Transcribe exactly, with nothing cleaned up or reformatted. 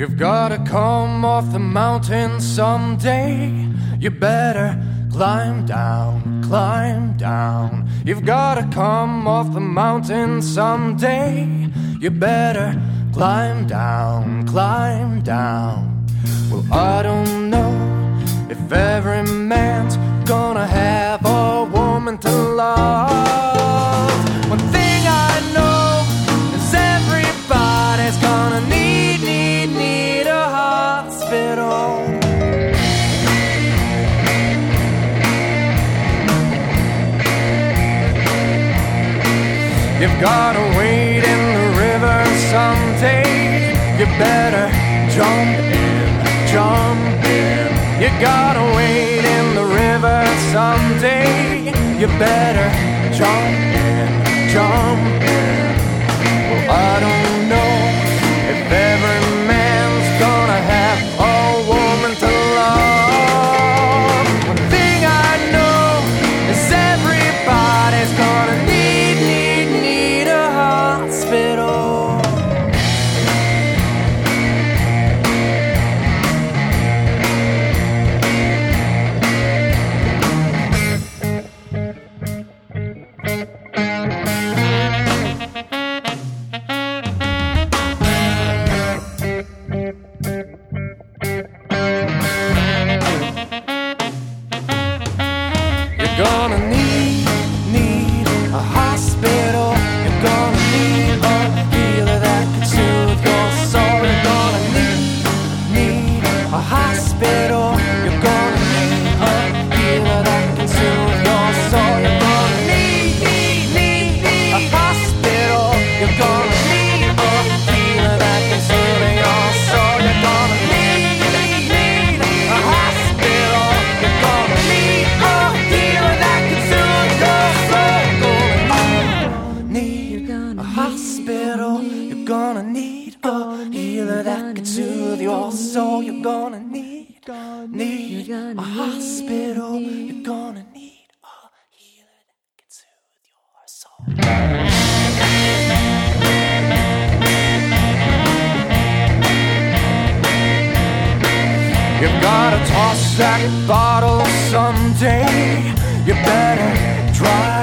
You've gotta come off the mountain someday. You better climb down, climb down. You've gotta come off the mountain someday. You better climb down, climb down. Well, I don't know if every man's gonna have a woman to love. One thing I know is everybody's gonna need, need, need a hospital. You've gotta wade in the river someday. You better jump in, jump in. You gotta wade in the river someday. You better jump in, jump in. Well, I don't know if every man's gonna have a woman to love. One thing I know is everybody's gonna need, need, need a hospital. You're gonna need, need a hospital. You're gonna need a healer that can soothe your soul. You're gonna need, need a hospital. You're gonna need a healer that can soothe your soul. You're gonna need, need, need, need a hospital. You're gonna need a healer that can soothe your soul. You're gonna need, need, need a hospital. You're gonna need a healer that can soothe your soul. You're gonna need a hospital. You're gonna need a healer that can soothe your soul. You're gonna need, need a hospital. You're gonna need a healer that can soothe your soul. You've gotta toss that bottle someday. You better try